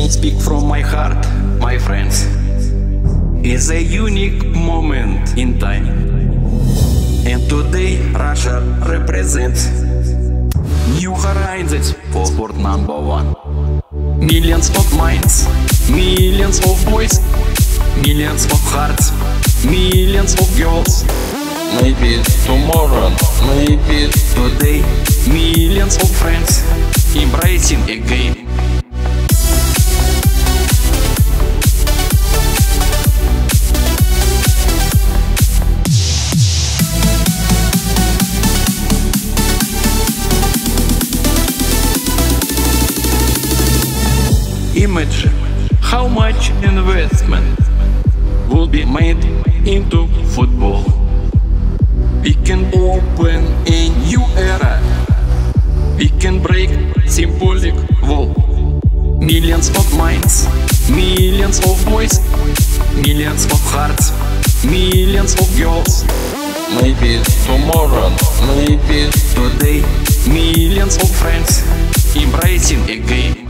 speak from my heart, my friends. It's a unique moment in time, and today Russia represents new horizons for sport #1. Millions of minds, millions of boys, millions of hearts, millions of girls. Maybe tomorrow, maybe today, millions of friends embracing a game. Imagine how much investment will be made into football. We can open a new era. We can break symbolic wall. Millions of minds, millions of boys, millions of hearts, millions of girls. Maybe tomorrow, maybe today, millions of friends embracing a game.